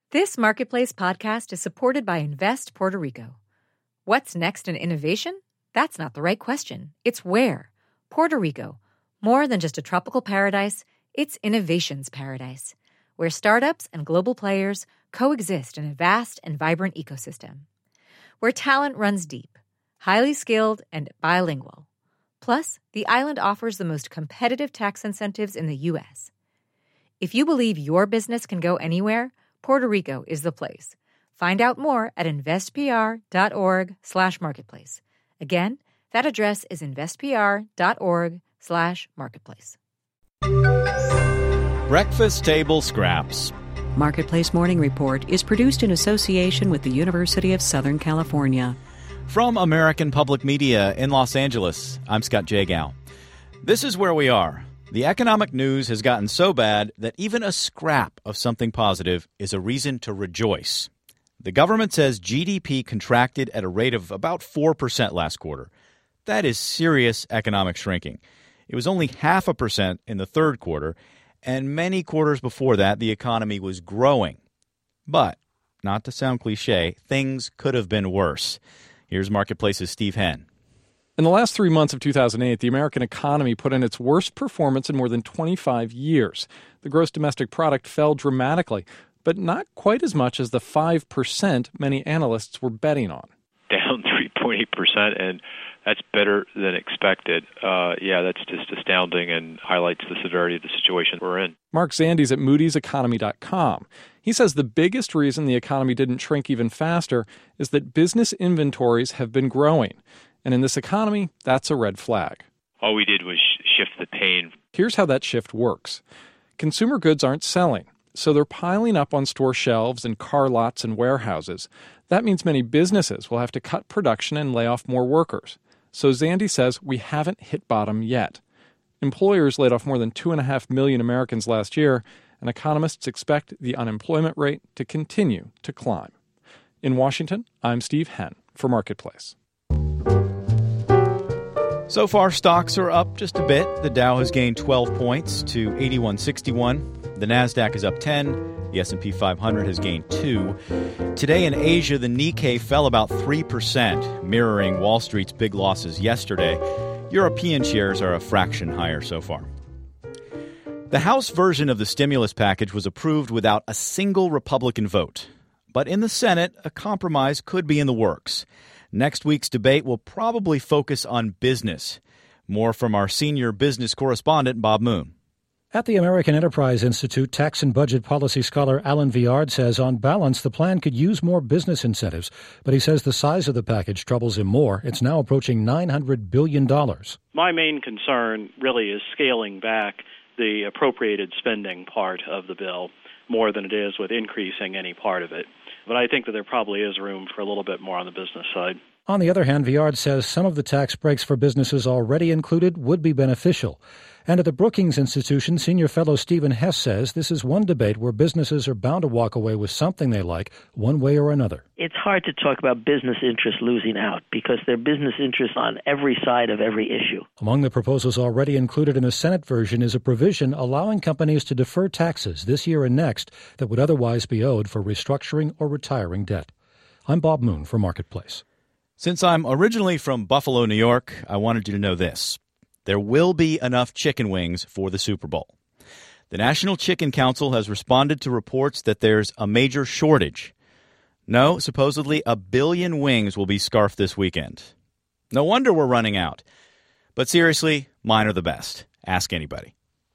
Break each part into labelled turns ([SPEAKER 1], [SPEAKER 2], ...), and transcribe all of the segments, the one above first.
[SPEAKER 1] This Marketplace podcast is supported by Invest Puerto Rico. What's next in innovation? That's not the right question. It's where. Puerto Rico. More than just a tropical paradise, it's innovation's paradise, where startups and global players coexist in a vast and vibrant ecosystem. Where talent runs deep, highly skilled, and bilingual. Plus, the island offers the most competitive tax incentives in the U.S. If you believe your business can go anywhere, Puerto Rico is the place. Find out more at investpr.org/marketplace. Again, that address is investpr.org/marketplace.
[SPEAKER 2] Breakfast Table Scraps.
[SPEAKER 3] Marketplace Morning Report is produced in association with the University of Southern California.
[SPEAKER 2] From American Public Media in Los Angeles, I'm Scott Jagow. This is where we are. The economic news has gotten so bad that even a scrap of something positive is a reason to rejoice. The government says GDP contracted at a rate of about 4% last quarter. That is serious economic shrinking. It was only 0.5% in the third quarter, and many quarters before that, the economy was growing. But, not to sound cliche, things could have been worse. Here's Marketplace's Steve Henn.
[SPEAKER 4] In the last 3 months of 2008, the American economy put in its worst performance in more than 25 years. The gross domestic product fell dramatically, but not quite as much as the 5% many analysts were betting on.
[SPEAKER 5] Down 3.8%, and that's better than expected. That's just astounding and highlights the severity of the situation we're in.
[SPEAKER 4] Mark Zandes at moody'seconomy.com. He says the biggest reason the economy didn't shrink even faster is that business inventories have been growing. And in this economy, that's a red flag.
[SPEAKER 5] All we did was shift the pain.
[SPEAKER 4] Here's how that shift works. Consumer goods aren't selling, so they're piling up on store shelves and car lots and warehouses. That means many businesses will have to cut production and lay off more workers. So Zandy says we haven't hit bottom yet. Employers laid off more than 2.5 million Americans last year, and economists expect the unemployment rate to continue to climb. In Washington, I'm Steve Henn for Marketplace.
[SPEAKER 2] So far, stocks are up just a bit. The Dow has gained 12 points to 8161. The Nasdaq is up 10. The S&P 500 has gained 2. Today in Asia, the Nikkei fell about 3%, mirroring Wall Street's big losses yesterday. European shares are a fraction higher so far. The House version of the stimulus package was approved without a single Republican vote. But in the Senate, a compromise could be in the works. Next week's debate will probably focus on business. More from our senior business correspondent, Bob Moon.
[SPEAKER 6] At the American Enterprise Institute, tax and budget policy scholar Alan Viard says on balance the plan could use more business incentives, but he says the size of the package troubles him more. It's now approaching $900 billion.
[SPEAKER 7] My main concern really is scaling back the appropriated spending part of the bill more than it is with increasing any part of it. But I think that there probably is room for a little bit more on the business side.
[SPEAKER 6] On the other hand, Viard says some of the tax breaks for businesses already included would be beneficial. And at the Brookings Institution, senior fellow Stephen Hess says this is one debate where businesses are bound to walk away with something they like, one way or another.
[SPEAKER 8] It's hard to talk about business interests losing out because there are business interests on every side of every issue.
[SPEAKER 6] Among the proposals already included in the Senate version is a provision allowing companies to defer taxes this year and next that would otherwise be owed for restructuring or retiring debt. I'm Bob Moon for Marketplace.
[SPEAKER 2] Since I'm originally from Buffalo, New York, I wanted you to know this. There will be enough chicken wings for the Super Bowl. The National Chicken Council has responded to reports that there's a major shortage. No, supposedly 1 billion wings will be scarfed this weekend. No wonder we're running out. But seriously, mine are the best. Ask anybody.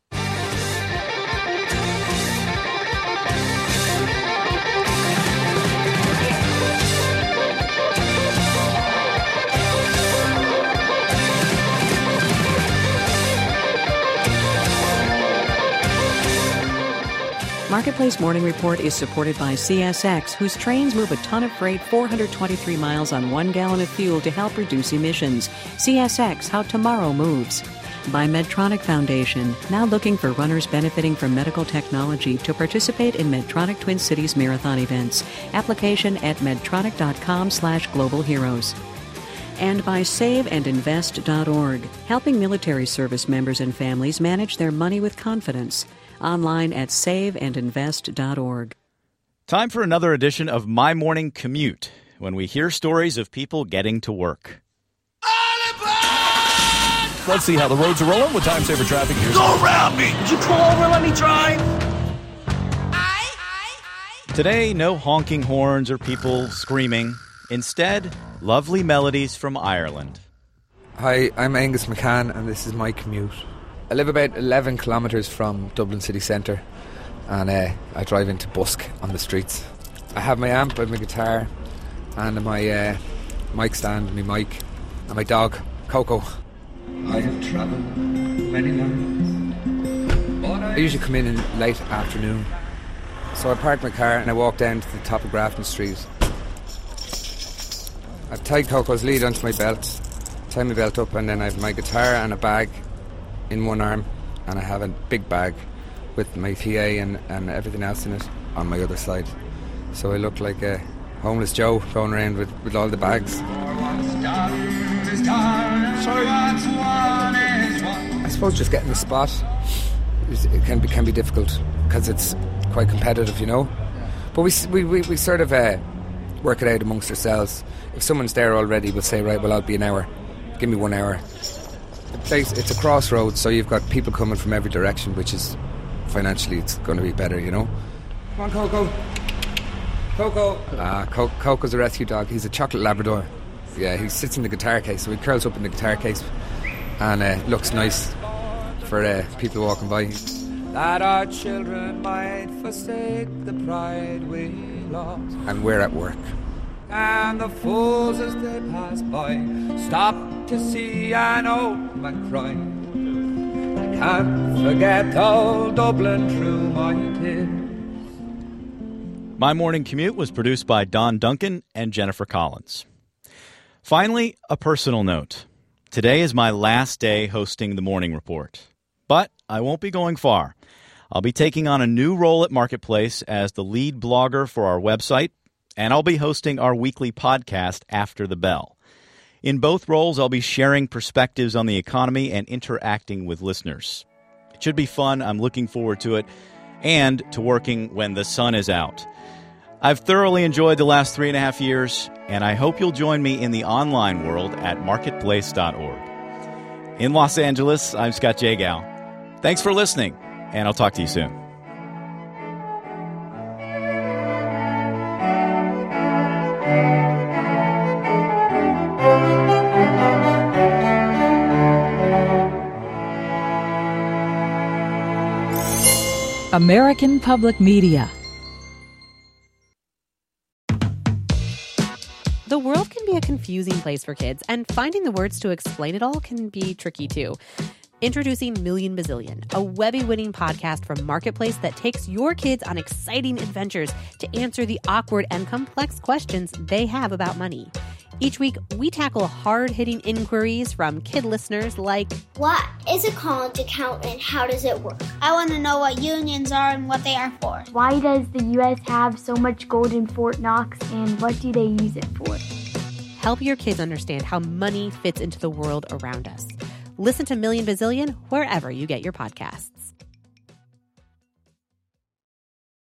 [SPEAKER 3] Marketplace Morning Report is supported by CSX, whose trains move a ton of freight 423 miles on 1 gallon of fuel to help reduce emissions. CSX, how tomorrow moves. By Medtronic Foundation, now looking for runners benefiting from medical technology to participate in Medtronic Twin Cities Marathon events. Application at medtronic.com/globalheroes. And by SaveAndInvest.org, helping military service members and families manage their money with confidence. Online at SaveAndInvest.org.
[SPEAKER 2] Time for another edition of My Morning Commute, when we hear stories of people getting to work.
[SPEAKER 9] Let's see how the roads are rolling with Time Saver Traffic.
[SPEAKER 10] Go around me! Would you pull over and let me drive?
[SPEAKER 2] Today, no honking horns or people screaming. Instead, lovely melodies from Ireland.
[SPEAKER 11] Hi, I'm Angus McCann, and this is my commute. I live about 11 kilometres from Dublin city centre, and I drive into Busk on the streets. I have my amp and my guitar, and my mic stand, my mic, and my dog, Coco. I have travelled many lands. I usually come in late afternoon, so I park my car and I walk down to the top of Grafton Street. I've tied Coco's lead onto my belt, tie my belt up, and then I have my guitar and a bag in one arm, and I have a big bag with my PA and everything else in it on my other side. So I look like a homeless Joe going around with all the bags. I suppose just getting the spot it can be difficult because it's quite competitive, you know. But we sort of work it out amongst ourselves. If someone's there already, we'll say, right, well, I'll be an hour. Give me 1 hour. The place, it's a crossroads, so you've got people coming from every direction, which is financially it's going to be better, you know. Come on, Coco. Coco. Coco's a rescue dog. He's a chocolate Labrador. Yeah, he sits in the guitar case, so he curls up in the guitar case and looks nice for people walking by. That our children might forsake the pride we lost. And we're at work. And the fools as they pass by stop to see an old man cry. I can't forget old Dublin through my tears.
[SPEAKER 2] My Morning Commute was produced by Don Duncan and Jennifer Collins. Finally, a personal note. Today is my last day hosting the Morning Report. But I won't be going far. I'll be taking on a new role at Marketplace as the lead blogger for our website, and I'll be hosting our weekly podcast After the Bell. In both roles, I'll be sharing perspectives on the economy and interacting with listeners. It should be fun. I'm looking forward to it, and to working when the sun is out. I've thoroughly enjoyed the last 3.5 years, and I hope you'll join me in the online world at marketplace.org. In Los Angeles, I'm Scott Jagow. Thanks for listening, and I'll talk to you soon.
[SPEAKER 12] American Public Media.
[SPEAKER 13] The world can be a confusing place for kids, and finding the words to explain it all can be tricky too. Introducing Million Bazillion, a Webby-winning podcast from Marketplace that takes your kids on exciting adventures to answer the awkward and complex questions they have about money. Each week, we tackle hard-hitting inquiries from kid listeners like,
[SPEAKER 14] what is a college account and how does it work? I want to know what unions are and what they are for.
[SPEAKER 15] Why does the U.S. have so much gold in Fort Knox and what do they use it for?
[SPEAKER 13] Help your kids understand how money fits into the world around us. Listen to Million Bazillion wherever you get your podcasts.